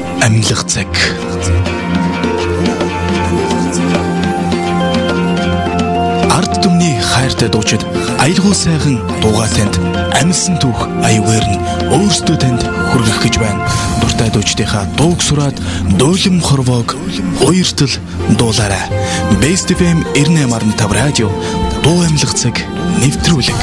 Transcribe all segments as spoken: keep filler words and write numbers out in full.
Амьлах цаг. Ард түмний хайртай дуучид аялгуул сайхан дуугаа танд амьсан түүх аюугаар нь өөрсдөө танд хүргэх гэж байна. Дуртай дуучдынхаа дууг сураад дөөлөм хорвоог уяртал дуулаарай. Best эф эм ninety eight point five радио дуу амьлах цаг нэвтрүүлэг.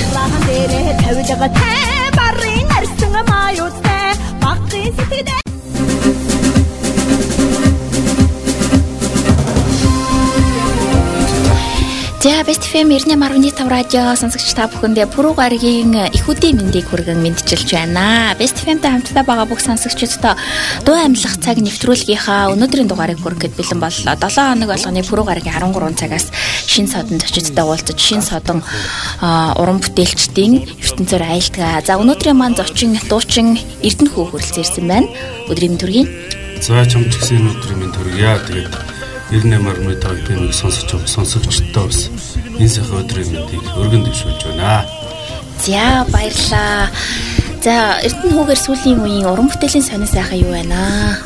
За Best эф эм ninety eight point five радио сонсогч та бүхэндээ пүрэв гарагийн их үдийн мэндийг хүргэн мэдчилж байна. Best эф эм-тэй хамтдаа байгаа бүх сонсогчдод дуу амьлах цаг нэвтрүүлгийнхаа өнөөдрийн дугаарыг хүргэхэд бэлэн боллоо. seven хоног болгоны пүрэв гарагийн thirteen цагаас шинэ содон зочдтой уулзаж шинэ содон уран бүтээлчдийн ертөнцөөр айлтгаа. За өнөөдрийн маань зочин дуучин Эрдэнэ хүү хүрэлцэн ирсэн байна. Өдрийн төргийн. За чамч гэсэн өдрийн мэнд төргийа. Тэгээд ninety eight point five FM-ийг сонсож байгаа сонсогчдоо бас энэ сайхан өдрийн мэндийг өргөн дэвшүүлж байна. За баярлалаа. За Эрдэнэ хүүгээр сүүлийн үеийн уран бүтээлийн сонир сайхан юу байна?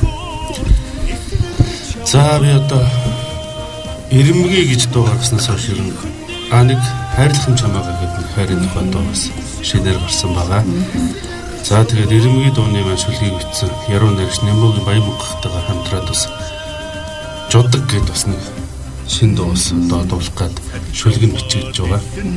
За би одоо Ирэмгээ гэж дуу гаргаснаас хойш ер нь а нэг хайрлах юм чамаагаа гэдэг хайрын тухай дуу бас шинээр гарсан байгаа. За тэгээд Ирэмгээ дууны маань шүлгийг бичсэн Яруу Наргиш Нямбогийн Баян мөнгөтэйгээр хамтраад бас Жудаг гэдээ бас нэг шинэ дуус одоо дуулах гад шүлгэн бичиж байгаа.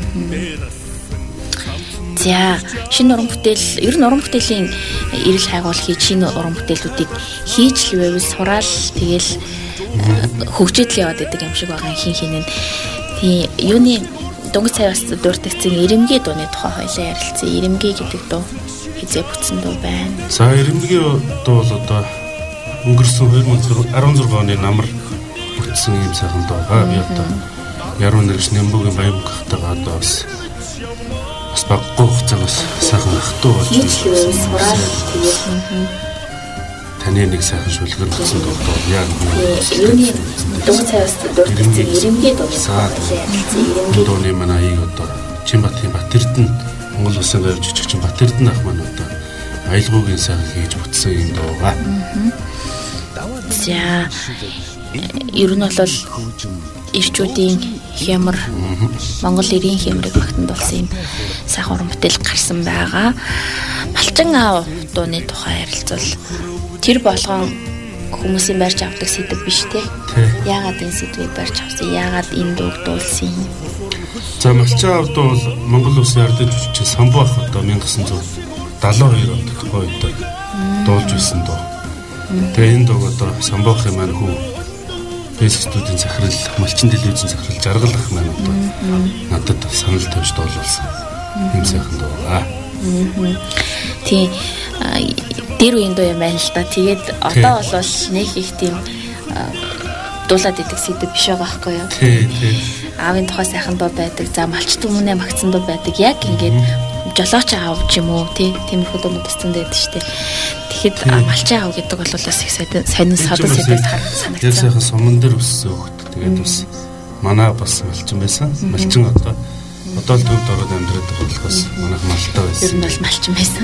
За шинэ уран бүтээл ер нь уран бүтээлийн эрэл хайгуул хийж шинэ уран бүтээлүүдийг хийж л байвал сураал тэгэл хөгжөөд л яваад байдаг юм шиг байгаа хин хинэн. Тий юуны Дөнгөж цай бас дуртагцэн Ирэмгээ дууны тухай хоёлаа ярилцсан. Ирэмгээ гэдэг дуу хизээ бүтсэн дуу байна. За Ирэмгээ дуу бол одоо өнгөрсөн twenty sixteen оны намар бүтсэн юм сайхан дуу байгаа. Би одоо Яруу Наргиш Нямбогийн Баян мөнгөтэйгээ одоо бас бас баггүй хугацаагаас сайхан ахтуу болж байна. Таны нэг сайхан шүлгэр болсон дуу яг юуны дөнгөж цай бас дуртагцэн Ирэмгээ дуу. Ирэмгээ дууны манай аяг одоо Чинбатын Батэрдэн Монгол Улсын гавь жижигчин Батэрдэн ах маань одоо аялгуугийн сайхан хийж бүтсэн юм дуу байгаа. За ер нь бол ирчүүдийн хямар Монгол эрийн хямрыг багтанд болсон юм сайхан уран бүтээл гарсан байгаа. Малчин аав дууны тухай ярилцвал тэр болгон хүмүүсийн барьж авдаг сэдв биш те. Яагаад энэ сэдвийг барьж авсан? Яагаад энэ дууг дуулсан юм? За Малчин аав дуу бол Монгол Улсын ардын жүжигчин Самбуу ах одоо nineteen seventy-two онд тухай үед дуулж байсан дуу. Тэгээ энэ дууг одоо Самбуу ахын маань хүү Бэс студийн захирал Малчин телевизийн захирал Жаргал ах маань одоо надад санал тавьж дуулуулсан юм сайхан дуу байгаа. Тий дээр үеийн дуу юм байна л да. Тэгээд одоо бол нэг их тийм дуулаад идэх сэдв биш байгаа байхгүй юу? Тий, тий. Аавын тухай сайхан дуу байдаг. За малч түмнээ магтсан дуу байдаг. Яг ингээд жолооч аав ч юм уу тий тиймэрхүү дуунууд өсцөнд байдаг шүү дээ. Тэгэхэд малчин аав гэдэг бол бас их сонин содон сэдвээс санагдсан. Тэр сайхан суман дээр өссөн хөлт. Тэгээд бас манай бас малчин байсан. Малчин одоо одоо л төвд ороод амьдраад байгаа болохоос манайх малтай байсан. Ер нь бол малчин байсан.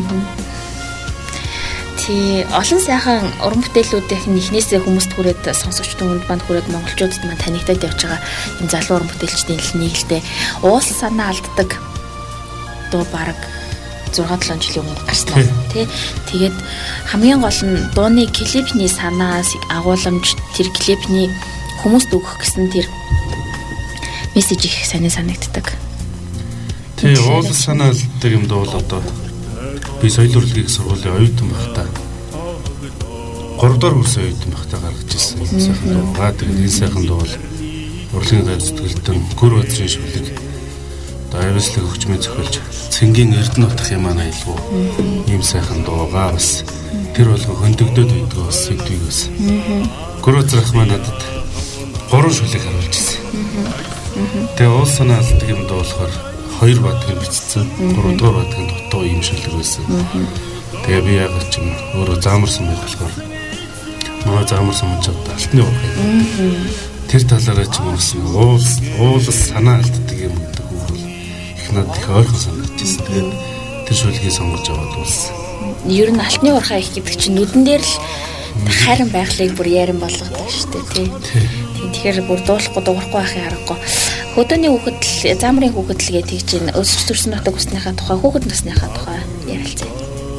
Тий олон сайхан уран бүтээлүүдийн эхнээсээ хүмүүст хүрээд сонсогч түмэнд манд хүрээд монголчуудад маань танигдаад явж байгаа энэ залуу уран бүтээлчдийн нэг л дээ уус санаа алддаг дуу бараг six seven жилийн өмнө гарсан байна тий. Тэгээд хамгийн гол нь дууны клипний санаас агуулмж тэр клипний хүмүүст өгөх гэсэн тэр мессеж их санаа санагддаг. Тий уус санаа алддаг юм дуу бол одоо би соёл урлагийн сургуулийн оюутан байхдаа three дахь курсын оюутан байхдаа гаргаж ирсэн юм сайхан дуу байгаа. Тэгээд энэ сайхан дуу бол урлагийн гавь зүтгэлтэн гөр бадрын шүлэг дайвслыг хөгжмийн зохиолч Цэнгийн Эрдэнэ утгах юм аа аялгүй ийм сайхан дуу байгаа. Бас тэр болго хөндөгдөд байдаг бас сэдвийг бас гөр бадрах маань надад гурван шүлэг харуулж ирсэн. Тэгээ уус санаа алддаг юм дуу болохоор хоёр бадгийн бичсэн. Гурав дахь бадгийн дутуу юм шүлэг байсан. Тэгээ би яг ч юм өөрөө заамарсан байх болохоор маа заамарсан мөн ч одоо алтны уурхай. Тэр талаараа ч юм уу уулс уулс санаа алддаг юм гэдэг үг их надад их ойрхон санагдчихсэн. Тэгээд тэр шүлгийг сонгож аваад уулсан. Ер нь алтны уурхай их гэдэг чинь нүдэн дээр л хайран байхлыг бүр ярин болгодог шүү дээ тий. Тэгэхээр бүр дуулахгүй дуурахгүй байхын аргагүй. Хөдөөний хүүхэд л замрын хүүхэд л гэж тэгж ин өсөж төрсөн нутаг үснийхаа тухай хүүхэд насныхаа тухай ярилцъя.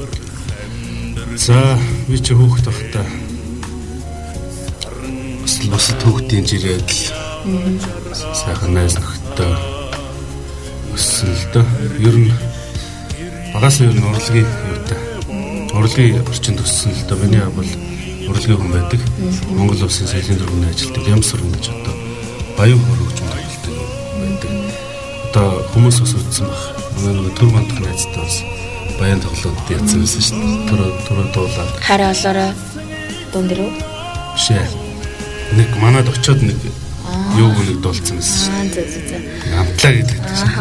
За би чи хүүхэд байхдаа бас бас төгтийн жирээд л сайхан найз нөхдөд өссөн л доо. Ер нь багаас ер нь урлагийн юутай урлагийн орчинд өссөн л доо. Миний аав бол урлагийн хүн байдаг. Монгол улсын соёлын дөрвөний ажилтдаг ям сургууль гэж одоо баян хөрөгч байдаг. Одоо хүмүүс ус үзсэн баг. Манай нэг төр мандах найзтай бас баян тоглоод яцсан байсан шүү дээ. Төр төр дуулаад. Хараа олоорой дундэрөө. Шээ. Нэг манад очиод нэг юу нэг дуулсан байсан шүү. Аа зөө зөө зөө. Намтлаа гэдэг чинь.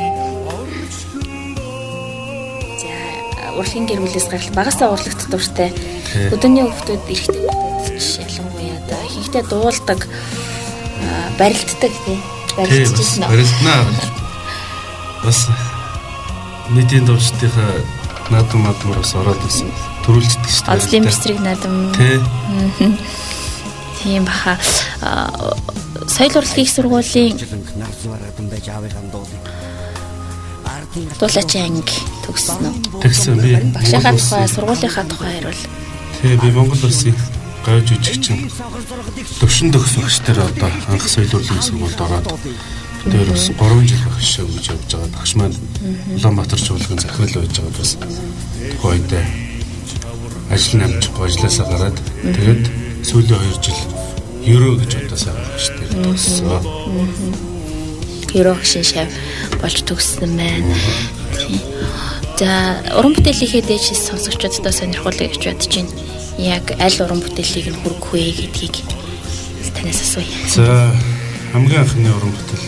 За урлагийн гэр бүлээс гарал багасаа урлагт дуртай. Өдөөний хүүхдүүд эрэгтэй хүүхдүүд ялангуяа да ихэнхдээ дуулдаг, барилддаг тий. Барилдчихсэн нь. Барилднаа. Бас нийтийн дурчдынхаа наадам мадмараас ороод ирсэн. Төрүүлждэг шүү дээ. Одлын бистрийг наадам. Тий. Тийм баха. Соёл урлагийн их сургуулийн дуулаачийн анги төгссөн үү? Төгссөн би. Багшийнхаа тухай, сургуулийнхаа тухай хариул. Тий, би Монгол улсын гавь жүжигчин төвшин төгс багштэр одоо анх соёл урлагийн сургуульд ороод тэр бас гурван жил багш гэж явж байгаа. Багш маань Улаанбаатар чуулгын захирал байж байгаа бас хойдоо ажил намжихгүй ажлаасаа гараад тэгээд сүүлийн хоёр жил ерөө гэж одоо сайн багштэр төгссөн. Ерөө шин шав болж төгссөн байна. За уран бүтээлийнхээ дээжс сонсогчдод сонирхуулъя гэж бодож байна. Яг аль уран бүтээлийг нь хүргэх вэ гэдгийг танаас асууя. За хамгийн анхны уран бүтээл.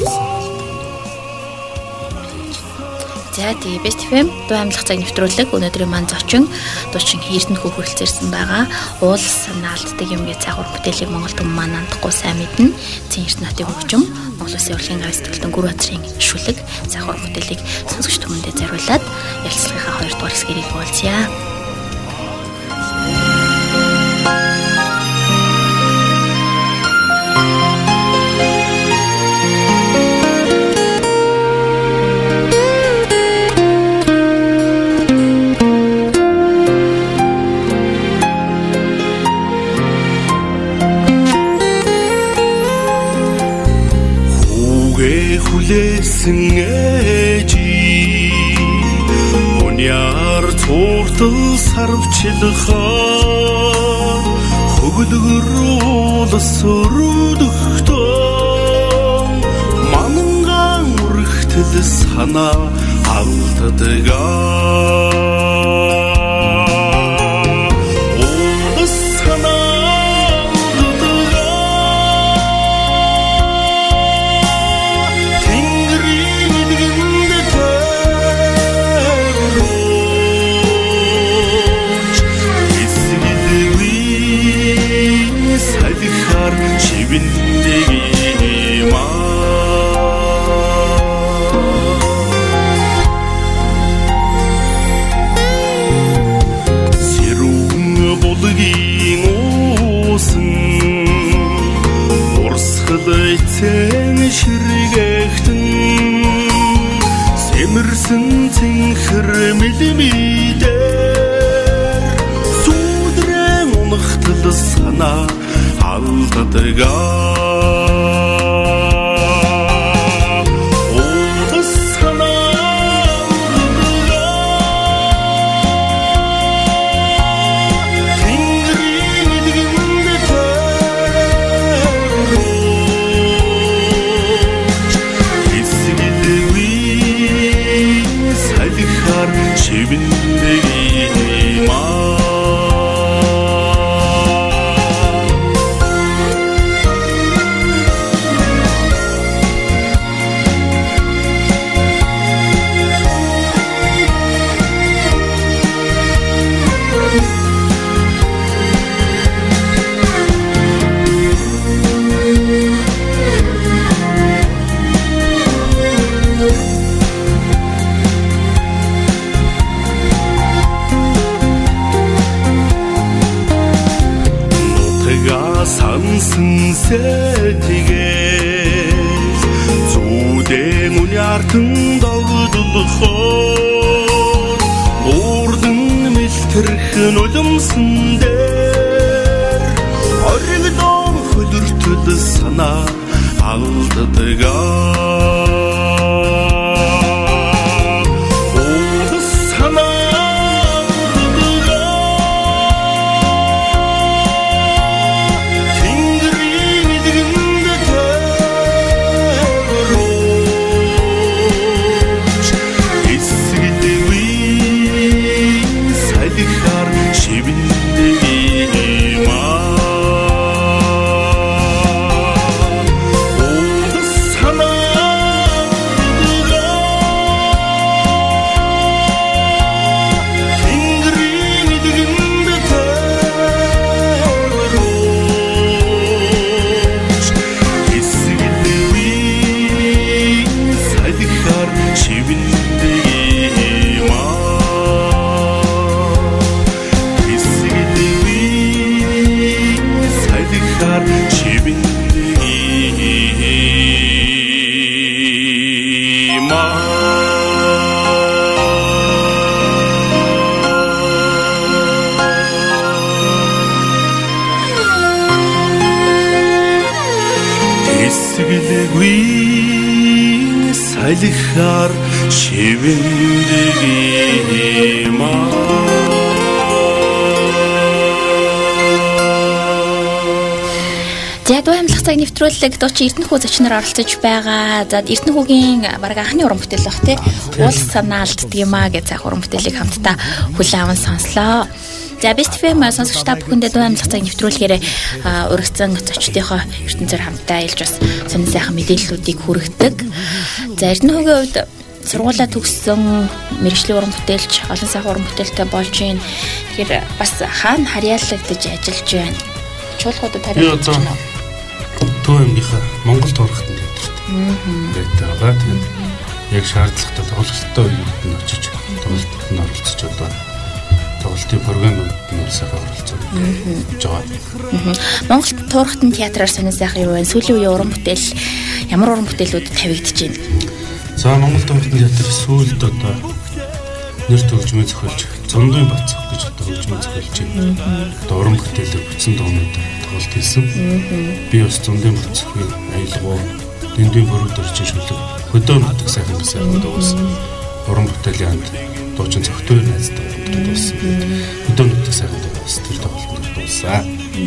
За тэгээ Best эф эм дуу амьлах цаг нэвтрүүлэг өнөөдрийн маань зочин дуучин Эрдэнэ хүү хүрэлцээрсэн байгаа. Уулс наалддаг юм гэж цаг уран бүтээлийг Монголд маань андахгүй сайн мэднэ. Цэн Эрдэнэтийн хөгжим, Монгол Улсын урлагийн гавь сэтгэлтэн гүр газрын шүлэг цаг уран бүтээлийг сонсогч түмэндээ зориулаад ялцлагынхаа хоёр дахь хэсгэрийг хуваалцъя. Хүлээсэн ээжи Уняар цууртал сарвчлахаар Хөглөрүүлс өрөдөхтөн Мананган үргэлтэл санаа алдадгаа ширгэхтэн сэмэрсэн цэнхэр мэлмидэр сүдрэн унахтал санаа алдадгаа сэтгэл зүудэн үняртан догдолхоор урдан мэлтэрхэн уламсан дээр оригдон хөдөртөл санаа алддаг салихаар шивэндэг юм аа. За дуу амьлах цаг нэвтрүүлэг дуучин Эрдэнэхүү зочноор оролцож байгаа. За Эрдэнэхүүгийн баг анхны уран бүтээл баг тий. Уул санаа алддаг юм аа гэж цаах уран бүтээлийг хамтдаа хүлээн аван сонслоо. За Best эф эм сонсогч та бүхэндээ дуу амьлах цаг нэвтрүүлгээр урагцсан зочдынхоо ертөнцөөр хамтдаа илж бас сонир сайхан мэдээллүүдийг хүргэдэг. За Эрдэнэхүүгийн хувьд сургуулаа төгссөн мэргэжлийн уран бүтээлч, олон сайхан уран бүтээлтэй болж байна. Тэгэхээр бас хаана харьяалагдаж ажиллаж байна? Чуулгуудад харьяалагдаж байна уу? Төв аймгийнхаа Монгол туурхтанд явдаг. Тэгээд байгаа. Тэгээд яг шаардлагатай тоглолттой үед нь очиж тоглолтод нь оролцож одоо тоглолтын програмууд нь сайхан оролцож байгаа. Монгол туурхтан театраар сонир сайхан юу вэ? Сүүлийн үеийн уран бүтээл ямар уран бүтээлүүд тавигдаж байна? За Монгол туурхтан театр сүүлд одоо нэр төгжмөө зохиолж Зундын Бацх гэж одоо хөгжмөө зохиолж байна. Одоо уран бүтээлээр бүтсэн дуунууд тоглолт хийсэн. Би бас Зундын Бацхын аялгау дэндийн борууд орчин шүлэг хөдөө нутаг сайхан сайхан дуусан. Уран бүтээлийн хамт дуучин цогтойр найзтай дуусан. Хөдөө нутаг сайхан дуусан. Тэр тоглолтод дуусан.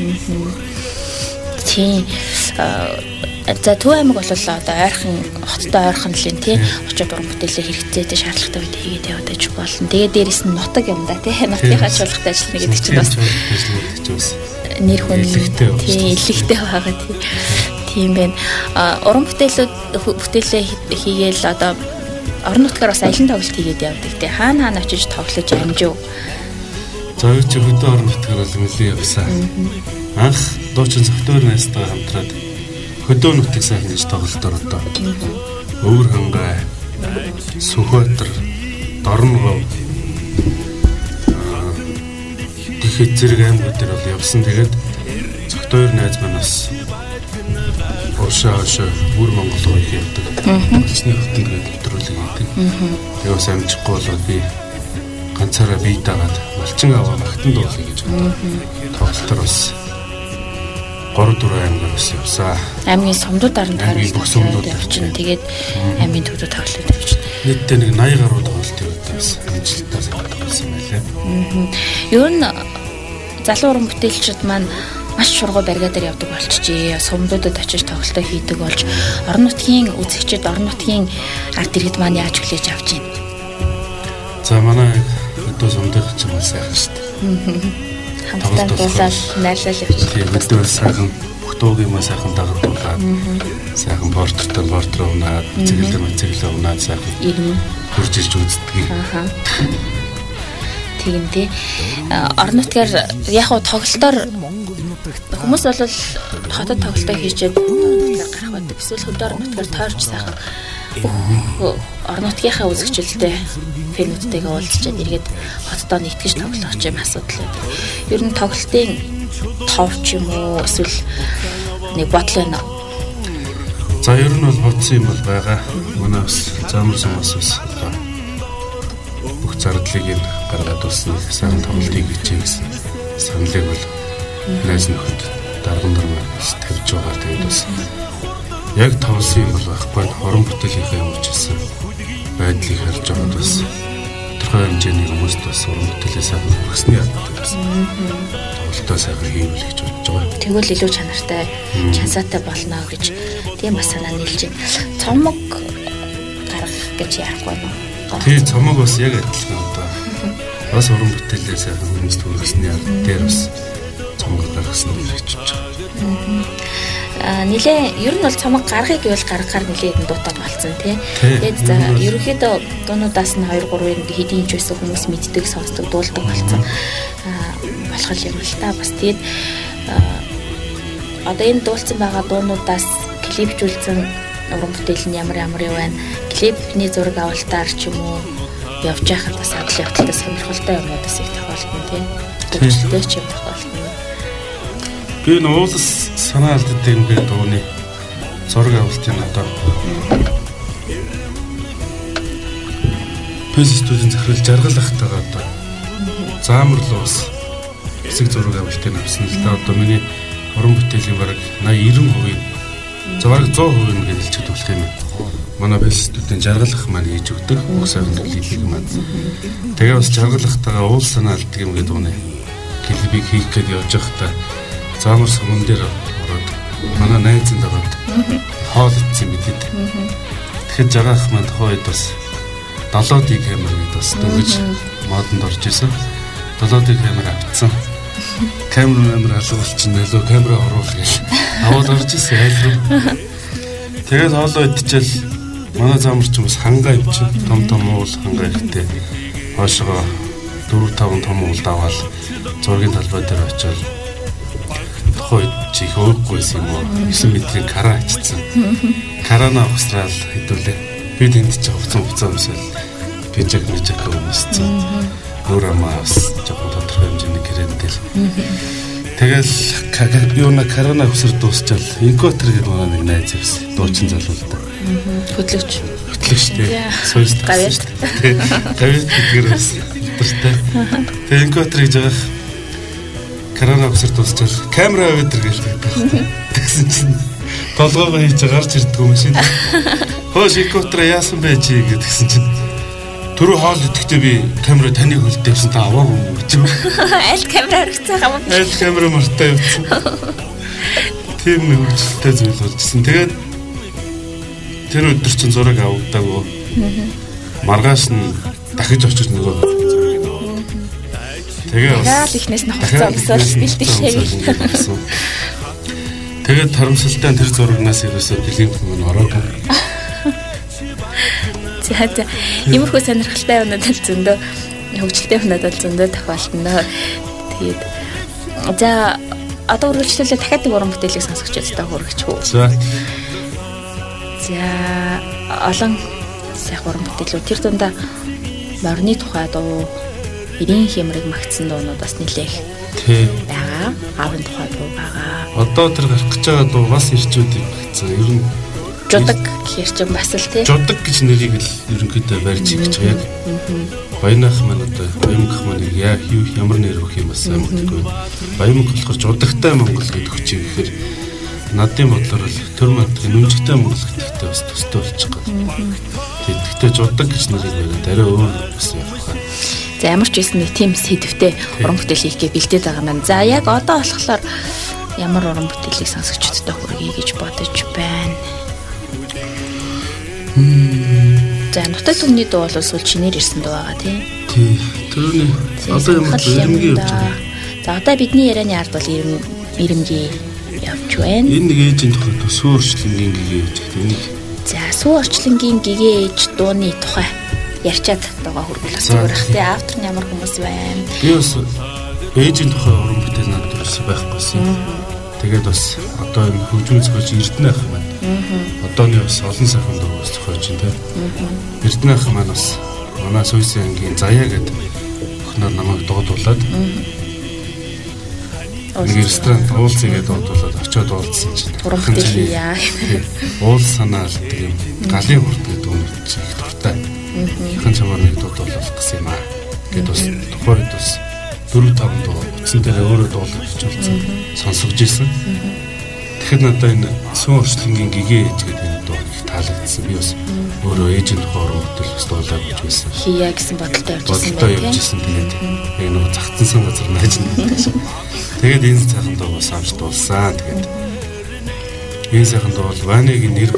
Тийм. За Төв аймаг бол одоо ойрхон хоттой ойрхон л юм тий. Очоод уран бүтээлээ хэрэгцээтэй шаардлагатай үед хийгээд яваад аж болно. Тэгээд дээрэс нь нутаг юм да тий. Нутгийнхаа чуулгатай ажиллана гэдэг чинь бас нэр хүн тий илэгтэй байгаа тий. Тийм байна. Уран бүтээлүүд бүтээлээ хийгээл одоо орон нутгаар бас аялын тоглолт хийгээд явдаг тий. Хаана хаана очиж тоглож амжив. За чи хөдөө орон нутгаар бол нэлээд явсан. Анх дуучин цогтойр найзтайгаа хамтраад хөдөө нутаг сайхан гэж тоглолтоор одоо Өвөр хангай, Сүхбаатар, Дорногов тэгэхэд зэрэг аймагуд дээр бол явсан. Тэгээд цогтойр найз манаас Оршоо хашаа бүр Монгол руу явдаг. Өчний хотод нэвтрүүлэг хийдэг. Тэгээд бас амжихгүй болоод би ганцаараа бие дагаад малчин аваа магтан дуулах гэж тоглолтоор бас гурав дөрөв аймаг бас явсаа. Аймгийн сумдуудаар нь таарсан явчихна. Тэгээд аймгийн төвд тоглолт явчихна. Нийтдээ нэг восемь гаруй тоглолт явуулсан. Амжилттай болсон байлаа. Ер нь залуу уран бүтээлчид маань маш шургуу барига дээр явдаг болчихжээ. Сумдуудад очиж тоглолтоо хийдэг болж орон нутгийн үзэгчид, орон нутгийн ард иргэд маань яаж хүлээж авч байна? За манай өдөө сумдах ч юм уу сайхан шүү дээ. Хамтдаа дуулаад найрлал явчих. Өдөө сайхан бүхтөөгийн маа сайхан дагуулаад сайхан портрет портрет унаад цэглэр мэцэглэр унаад сайхан хурж ирж үздэг. Аа. Тийм тий. Орон нутгаар яг хуу тоглолтоор хүмүүс бол хотод тоглолтоо хийжээд гарах байдаг. Эсвэл хөдөө орон нутгаар тойрч сайхан орон нутгийнхаа үзэгчлэлтэй фэнүүдтэйгээ уулзчаад эргээд хотдоо нэгтгэж тоглох юм асуудал байдаг. Ер нь тоглолтын тов ч юм уу эсвэл нэг бодол байна уу? За ер нь бол бодсон юм бол байгаа. Манай бас замар сумаас бас бүх зардлыг нь гаргаад усны сайн тоглолтыг хийчихээ гэсэн саналыг бол найз нөхөд дарган дармаар бас тавьж байгаа. Тэгээд бас яг тавсан юм бол байхгүй хорон бүтээлийнхээ юмчилсан байдлыг харж байгаад бас тодорхой хэмжээний хүмүүст бас хорон бүтээлээ сайн хүргэсний яддаг бас тоглолтоо сайхан хийвэл гэж бодож байгаа. Тэгвэл илүү чанартай, чансаатай болно гэж тийм бас санаа нийлж байна. Цомог гаргах гэж яахгүй нь. Тий, цомог бас яг адилхан одоо. Бас уран бүтээлээ сайхан хүмүүст хүргэсний яд дээр бас цомог гаргасан гэж бодож байгаа. Аа нилээ ер нь бол цомог гаргахыг гэвэл гаргахаар нилээ хэдэн дуутай болцсон тий. Тэгээд за ерөнхийдөө дуунуудаас нь хоёр гурвын хэдийн ч байсан хүмүүс мэддэг, сонсдог, дуулдаг болцсон. Аа болох юм л та бас тэгээд одоо энэ дуулсан байгаа дуунуудаас клипжүүлсэн уран бүтээл нь ямар ямар юм байна. Клипний зураг авалтаар ч юм уу явж байхад бас адил явдалтай сонирхолтой юмудаас их тохиолдно тий. Төвчлөлтэй ч юм тохиолдно. Би нуулс санаа алддаг ингээд дууны зураг авалтын одоо Пэс студийн захирал жаргалахтайгаа одоо заамарлуус хэсэг зураг авалтын авсан л да. Одоо миний уран бүтээлийн бараг восемьдесят девять хувийн зураг сто хувийн гэж хэлж болох юм. Манай Пэс студийн жаргалах маань хийж өгдөг. Угсаа клипийг маань. Тэгээ бас жаргалахтайгаа уул санаа алддаг юм гэдэг дууны клипийг хийх гээд явж байхдаа заамар суман дээр ороод манай найзын дагаад хоол идсэн мэдэд. Тэгэхэд жаргах маань тухайн үед бас долоо ди камер гэдэг бас дөнгөж модонд орж исэн. долоо ди камер авцсан. Камер камер алга болчихно лөө камера оруул гэж аваад орж исэн айлруу. Тэгээд хоолоо идчихэл манай заамар ч бас хангаа явчих. Том том уул хангаа ихтэй. Хоошоо дөрөв таван том уул даваал зургийн талбай дээр очиод хойд чих өөхгүй юм уу девять метрийн кара ачсан. Карана ухсраал хэдүүлээ. Би тэнд ч хувцсан хувцсан юмсэл пижак мижак өмссөн. Өөрөөс жоохон тодорхой хэмжээний гэрэнтэл. Тэгэл юуна карана ухсар дуусчаал инкотер гэдэг манай нэг найз байсан. Дуучин залуу л да. Хөтлөгч. Хөтлөгч дээ. Сойст. Гавьяат. Гавьяат гэдгээр бас. Тэгээ инкотер гэж байгаа карана усар дуусчаал камера аваад иргээл тэгсэн чинь толгоогоо хийж гарч ирдэг юм шиг. Хөөс инкотер яасан бэ чи гэдгсэн чинь түрүү хоол идэхдээ би камера таныг хөлдөөсөн та аваагүй юм гэж. Аль камера хэрэгцээ хамаагүй. Аль камера мартаа явсан. Тийм нэг хөлтэй зүйл болжсэн. Тэгээд тэр өдөр чинь зураг авагдаагүй. Маргааш нь дахиж очиж нөгөө тэгээ бас ихнээс нь хуцаа өмсөөл бэлтгэлээ. Тэгээд тарамсалтай тэр зурагнаас ерөөсөө клип мөн ороогүй. За за иймэрхүү сонирхолтой юмнууд л зөндөө хөгжилтэй юмнууд л зөндөө тохиолдно. Тэгээд за одоо үргэлжлүүлээ дахиад нэг уран бүтээлийг сонсогчдод хүргэчихв. За. За олон сайхан уран бүтээлүүд тэр дундаа морины тухай дуу эрийн хэмрэг магтсан дуунууд бас нэлээх. Тий. Бага аавын тухай дуу байгаа. Одоо тэр гарах гэж байгаа дуу бас ирчүүдийг багцсан. Ер нь жудаг гэхэр чинь бас л тий. Жудаг гэж нэрийг л ерөнхийдөө барьж хийж байгаа яг. Баянах маань одоо баямгах маань яа юу ямар нэр өгөх юм бас амтгүй. Баямг болохоор жудагтай Монгол гэдэг хүчийг гэхээр надын бодлоор л төр мандгийн нүнжигтэй Монгол гэдэгтэй бас төстэй болчих гоо. Тий. Тэгтээ жудаг гэж нэрийг бариад арай өөр бас явах хаа. За ямар ч байсан нэг тийм сэдвтэй уран бүтээл хийхгээ бэлдээд байгаа маань. За яг одоо болохоор ямар уран бүтээлийг сонсогчдод хүргэе гэж бодож байна. За нутаг түмний дуу бол сүүл чинээр ирсэн дуу байгаа тийм. Тий. Тэрний одоо ямар ирэмгий явж байгаа. За одоо бидний ярианы ард бол ирэмгий явж байна. Энэ нэг ээжийн тухай сүү орчлонгийн гэгээ явж байгаа. Энийг за сүү орчлонгийн гэгээ ээж дууны тухай ярьчаад байгаа хүргэл зүгээр ах тий автор нь ямар хүмүүс байна. Би бас ээжийн тухай уран бүтээл надад ерөөсөй байхгүйсэн. Тэгээд бас одоо энэ хөгжмийн зохиолч Эрдэнэ ах маань. Одооны бас олон сайхан дуу бас зохиолч юм тий. Эрдэнэ ах маань бас манай Сүйсэн ангийн Заяа гэдэг охиноор намайг дуудуулаад Нэг ресторан уулзъягээд дуудуулаад очиод уулзсан чинь. Уран бүтээл хийя. Уул санаа л тийм галын хүрд гэдэг үнэт их дуртай. Хэн чамаар нэг дуудуулах гэсэн юм аа. Гэт бас тухайд бас дөрөв таван дуу утсан дээр өөрөө дуулаад очиулсан. Сонсогж ирсэн. Тэгэхэд надад энэ сүүн орчлонгийн гэгээ ээж гэдэг энэ дуу их таалагдсан. Би бас өөрөө ээжийн тухай уран бүтээл бас дуулаад гэж байсан. Хийя гэсэн бодолтой явж ирсэн байна. Бодолтой явж ирсэн. Тэгээд яг нэг загтсан газар нааж нэг. Тэгээд энэ сайхан дуу бас авч дуулсан. Тэгээд энэ сайхан дуу бол Ваниг нэр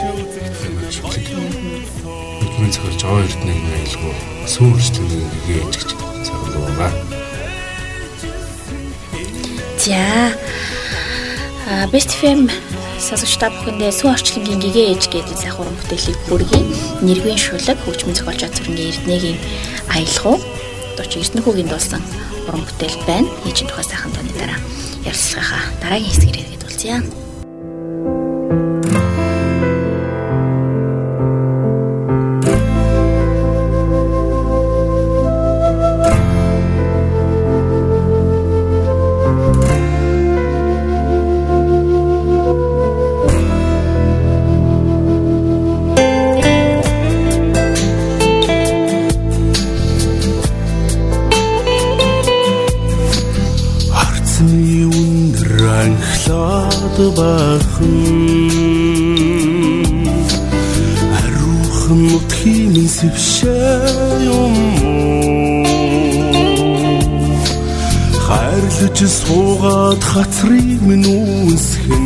Бидний цагаар жоо эрдэнэ айлгуу сүүн орчлонгийн гэгээ ээж гэж сайхан дуу байгаа. За Best эф эм сонсогч та бүхэндээ сүүн орчлонгийн гэгээ ээж гэдэг сайхан уран бүтээлийг хүргэе. Нэрвийн шүлэг хөгжмийн зохиолч Азүргийн Эрдэнэгийн аялгау дууч Эрдэнэхүүгийн дуулсан уран бүтээл байна. Ээжийн тухай сайхан дууны дараа ярилцлагынхаа дараагийн хэсгээр ирээд уулзъя. Бахан арухан утхын сэвшээ юм хайрлаж суугаад хацрыг минь үнсхэн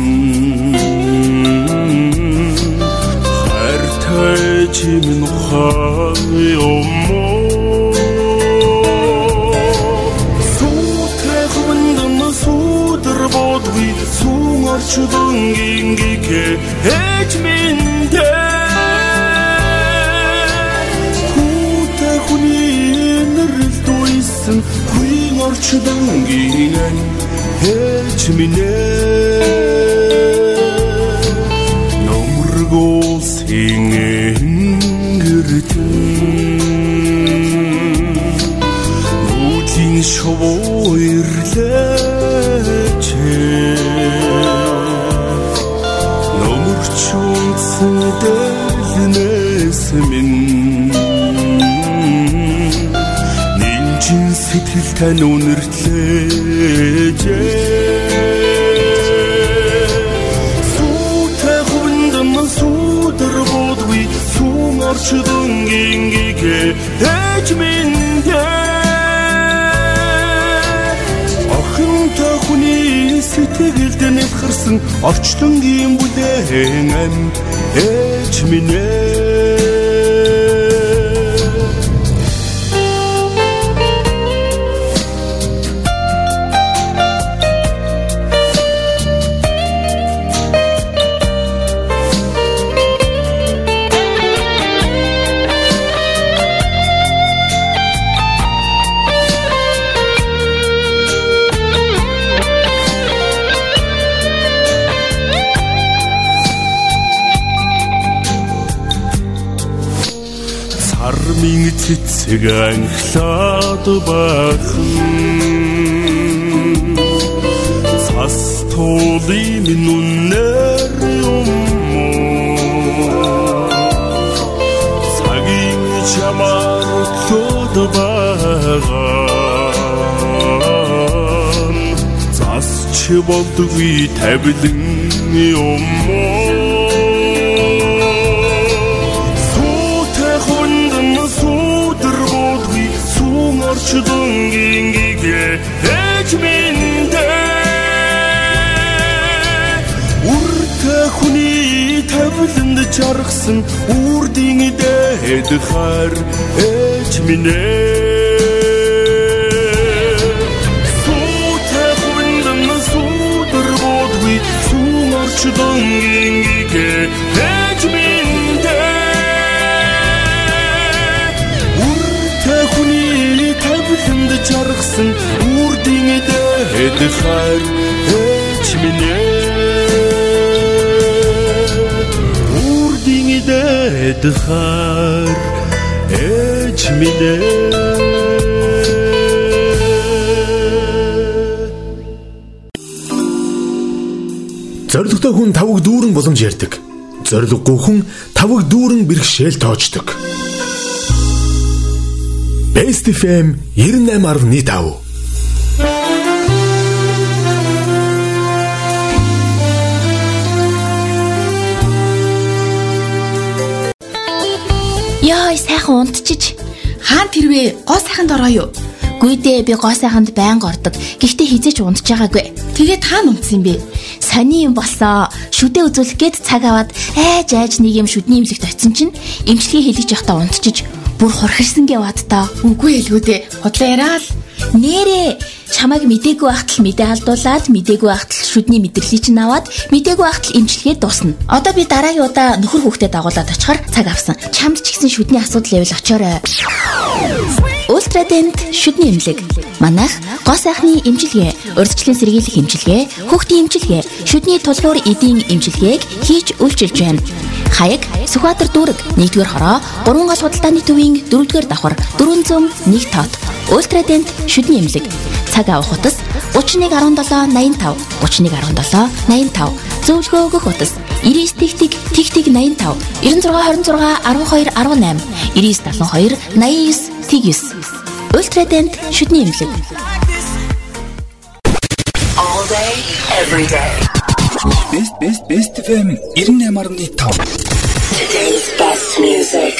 хайртай чимэн хай юм Orçudun gike hiç minde Kuta kunin rızdoysun Kuyin orçudun ginen hiç mine Nomurgo singen gürtün Nutin şovoyrleçe Dälnäsmin Ninjin сэтгэлтэн үнэртлээжээ Сүүтэй хүндэн сүүдэр бодгүй Сүүн орчдон гинgiге ээж миндээ Охинтой хүний сэтгэлд нэвхэрсэн орчлонгийн бүлээн ам ээж минь Цэцэг анхлаад бахан Цас туули минь үнээр юм Цагийн чамаар өглөөд байгаа Цас чи болдгүй тавилан юм Orçudun gingige ээж миндээ Үртэй хүний тавиланд жаргасан үрдийн дээд хар ээж минь Сүүтэй хүндэн сүүдэр бодгүй сүүн орчудун гingige ээж миндээ Үртэй хүний тавиланд жаргасан үрдийн дээд хар ээж минь Үрдийн дээд хар ээж минь. Зоригтой хүн тавг дүүрэн боломж ярьдаг. Зориггүй хүн тавг дүүрэн бэрхшээл тоочдог. Best эф эм ninety-eight point five. Яа, сайхан унтчиж. Хаан тэрвээ гоо сайханд ороо юу? Гүйдээ би гоо сайханд байнга ордог. Гэхдээ хизээч унтж байгаагүй. Тэгээд хаана унтсан юм бэ? Сони юм болсон. Шүдээ үзүүлэх гээд цаг аваад айж айж нэг юм шүдний имлэгт очисон чинь эмчилгээ хэлж явахдаа унтчиж бүр хурхирсан гэваад та. Үгүй элгүүдээ. Хотлоо яриа л. Нэрээ чамайг мдээгүй байхтал мэдээ алдуулаад мдээгүй байхтал шүдний мэдрэлийг чинь аваад мдээгүй байхтал эмчилгээ дуусна. Одоо би дараагийн удаа нөхөр хүүхдэд дагуулад очихоор цаг авсан. Чамд ч гэсэн шүдний асуудал явал очоорой. Ультрадент шүдний эмнэлэг. Манайх гоо сайхны эмчилгээ, урьдчилан сэргийлэх эмчилгээ, хүүхдийн эмчилгээ, шүдний тулгуур эдийн эмчилгээг хийж үйлчилж байна. Хаяг Сүхбаатар дүүрэг нэгдүгээр хороо гурван гол худалдааны төвийн дөрөвдүгээр давхар дөрвөн зуун нэг тоот. Ультрадент шүдний эмнэлэг. Цаг авах утас три one one seven eight five три one one seven eight five. Зөвлөгөө өгөх утас ninety-nine тиг тиг тиг ninety-five ninety-six twenty-six twelve eighteen ninety-nine seventy-two ninety-nine тиг nine. Ультрадент шүдний эмнэлэг. All day every day. Best best best эф эм ninety-eight point five. Today's best music.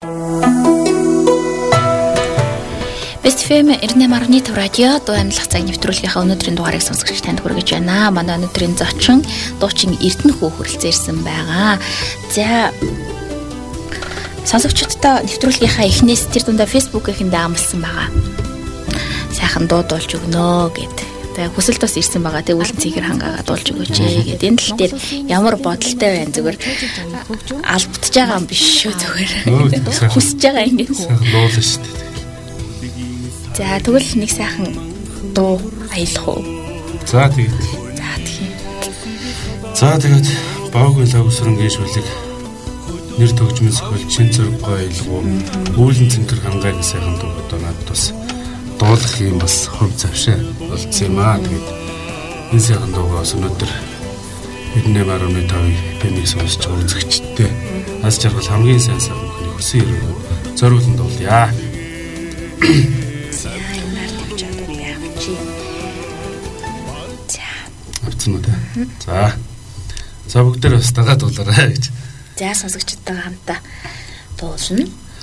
Best эф эм ninety-eight point five радио дуу амьлах цаг нэвтрүүлгийнхаа өнөөдрийн дугаарыг сонсогч танд хүргэж байна. Манай өнөөдрийн зочин дуучин Эрдэнэхүү хүрэлцэн ирсэн байгаа. За сонсогчдод нэвтрүүлгийнхаа эхнээс тэр дундаа фэйсбүүкийнхэндээ амласан байгаа. Сайхан дуу дуулж өгнө гэд. Тэгээ хүсэлт бас ирсэн байгаа. Тэгээ үлэн цэгээр хангаагаа дуулж өгөөч гэд. Энэ тал дээр ямар бодолтой байна зүгээр албадж байгаа юм биш шүү зүгээр. Хүсэж байгаа юм гээд. Сайхан дуулна шүү дээ. За тэгвэл нэг сайхан дуу аялах уу? За тэгээд. За тийм. За тэгээд баагүй лав өсрөнгөөш үлэг нэр төгжмөс хөл чин зэрэг гойлгоо үүлэн цэнхэр хангайг сайхан дуу одоо надад бас дуулах юм бас хөв завшаа болцсон юм аа. Тэгээд энэ сайхан дуугаас өнөөдөр ninety-eight point five эф эм-ийг сонсч байгаа үзэгчдээ аз жаргал хамгийн сайн сайн бүхний хүсэн ирүү зориулсан дуулъя. За. За бүгдээр бас дагаад дуулаарай гэж. За сонсогчдтойгоо хамтаа дуулна.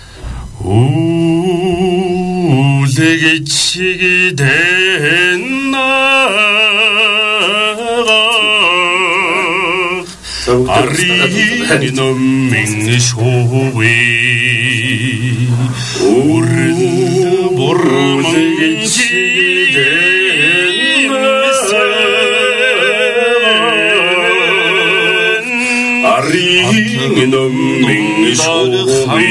Үлэг чигдэн наа арри номин шовэ урл бурмэн чигдэн арри номин шовэ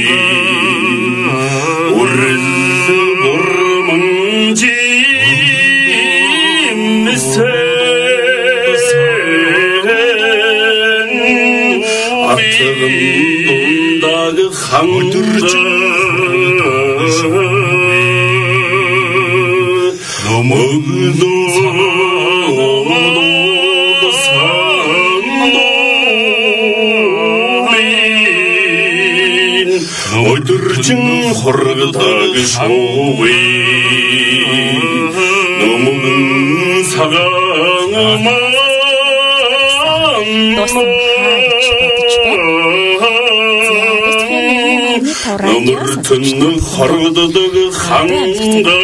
урл бурмэн чигдэн dag хамдурч номогно өдөржин хоргодог шуугүй номогн цагаамаа Номертон хоргодог ханга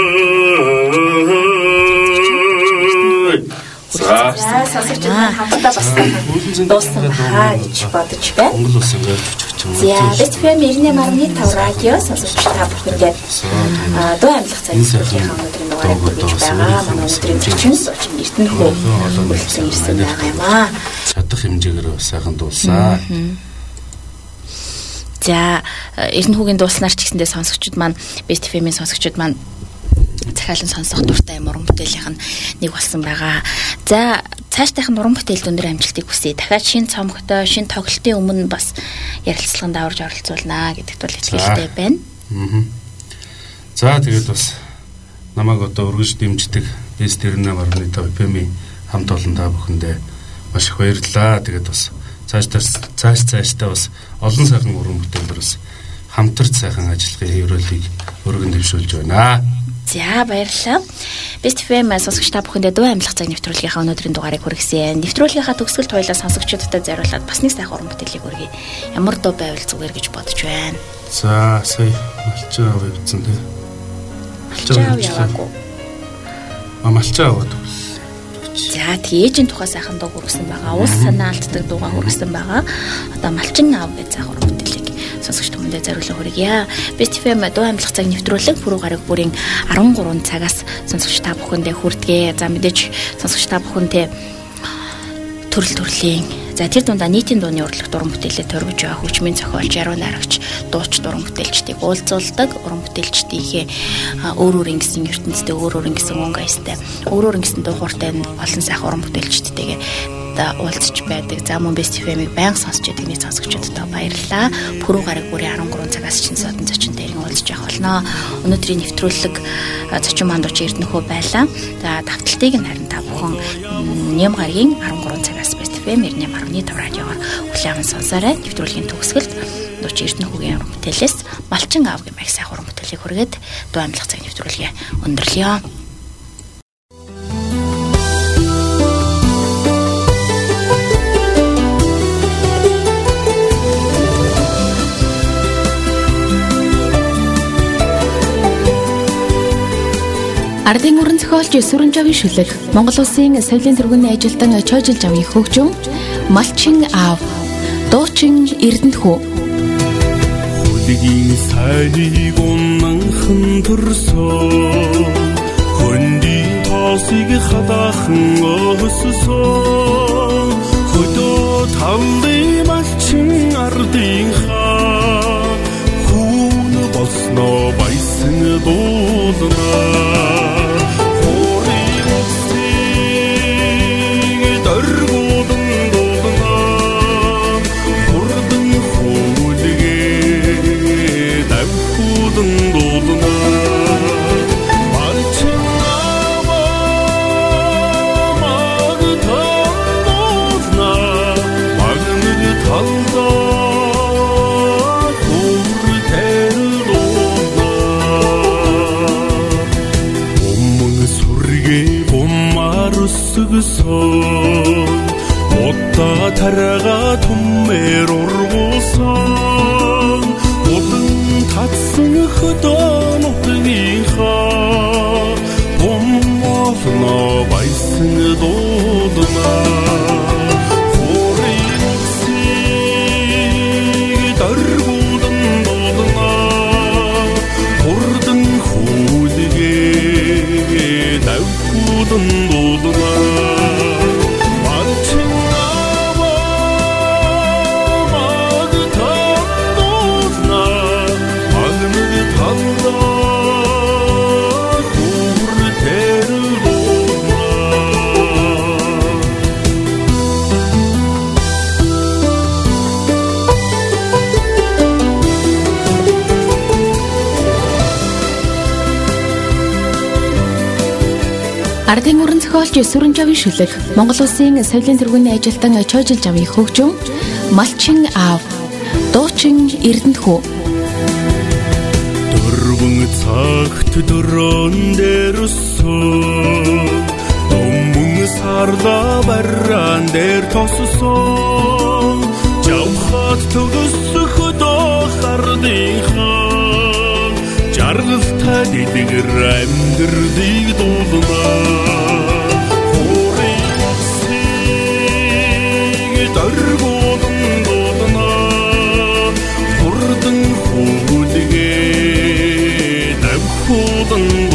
За сасарчаа хамтдаа бас дууссан хаа гэж бодож байна. Монгол ус ингээд чичгч юм. За Best эф эм ninety-eight point five радио сонсогч та бүхэндээ дуу амьлах цагийн өнөөдрийн дугаарыг хүргэж байгаа. Манай өнөөдрийн зочин зочин Эрдэнэхүү хүрэлцэн ирсэн байгаа юм аа. Чадах хэмжээгээр сайхан дуулсан. За Эрдэнэхүүгийн дууснаар ч гэсэндээ сонсогчдод маань Best эф эм-ийн сонсогчдод маань захиалан сонсох дуртай уран бүтээлийнх нь нэг болсон байгаа. За цаашдынх нь уран бүтээлд өндөр амжилтыг хүсье. Дахиад шинэ цомогтой, шинэ тоглолтын өмнө бас ярилцлаганд аварж оролцуулнаа гэдэгт бол итгэлтэй байна. Аа. За тэгээд бас намайг одоо өргөж дэмждэг Best ninety-eight point five эф эм-ийн хамт олон та бүхэндээ маш их баярлалаа. Тэгээд бас цааш цааш цааштай бас олон сайхан уран бүтээлээр бас хамтарч сайхан ажиллахын хөврөлийг өргөн дэвшүүлж байна. За баярлалаа. Best эф эм сонсогч та бүхэндээ дуу амьлах цаг нэвтрүүлгийнхаа өнөөдрийн дугаарыг хүргэсэн. Нэвтрүүлгийнхаа төгсгөлд хоёулаа сонсогчдод зориулаад бас нэг сайхан уран бүтээлийг өргөе. Ямар дуу байвал зүгээр гэж бодож байна. За сая малчаа авчихсан тий. Малчаа яваагүй. А малчаа аваад. За тээжийн тухай сайхан дуу хүргэсэн байгаа. Уус санаа алддаг дуугаа хүргэсэн байгаа. Одоо малчин аав гэж сайхан уран бүтээлийг сонсогч түмэндээ зориулан хүргье. Best эф эм дуу амьлах цаг нэвтрүүлэг пүрэв гараг бүрийн арван гурван цагаас сонсогч та бүхэндээ хүрдэгэ. За мэдээж сонсогч та бүхэнтэй төрөл төрлийн за тэр дундаа нийтийн дууны урлагт уран бүтээлээ төрөж байгаа хүчмийн зохиолч, яруу найрагч, дууч уран бүтээлчдийг уулзуулдаг. Уран бүтээлчдийнхээ өөр өөр ингэсэн ертөнцтэй өөр өөр ингэсэн өнгө аястай өөр өөр ингэсэн дуу хууртай олон сайхан уран бүтээлчдтэйгээ уулзч байдаг. За мөн Best эф эм-ийг байнга сонсч байдаг нэг сонсогчдод баярлалаа. Пүрэв гараг бүрийн арван гурван цагаас чинь содон зочин дээр уулзж явах болно. Өнөөдрийн нэвтрүүлэг зочин мандууч Эрдэнэхүү байлаа. За давталтыг нь харин та бүхэн Ням гарагийн арван гурван цагаас Best эф эм ням арван тавь радиогоор хүлээн сонсоорой. Нэвтрүүлгийн төгсгөлд дууч Эрдэнэхүүгийн уран бүтээлээс Малчин аав гэмээр сайхан уран бүтээлийг хүргээд дуу амьлах цаг нэвтрүүлгээ өндөрлөё. Ардын уран зохиолч Сүрэн Жавын шүлэг Монгол Улсын соёлын тэргүүний ажилтан Чойжил Жавын хөгжим Малчин аав дуучин Эрдэнэхүү Хүлгийн сайныг унанхан төрсөн Хөндийн тоосыг халаахан өссөн Хөдөө талын малчин ардынхаа Хүн болсноо баясан дуулнаа Утта тарага түмээр ургуулсан Утан татсан хөдөө нутгийнхаа Бомболно баясан дууднаа Хорийн үсийг дөргүүдэн дууднаа Хурдан хүүлгээ давхүүдэн дууднаа Ардын уран зохиолч Сүрэн Жавын шүлэг Монгол Улсын соёлын тэргүүний ажилтан Чойжил Жавын хөгжим Малчин аав дуучин Эрдэнэхүү Дөрвөн цагт дөрөн дээр өссөн Өмнө сарда бараан дээр тоссон Жавхат төгсөх хөдөө хардынхаа Жаргалтай дэлгэр амьдрдыг дуулнаа Хорийн үсийг дөргүүдэн дуулнаа Хурдан хүүлгээ давхүүдэн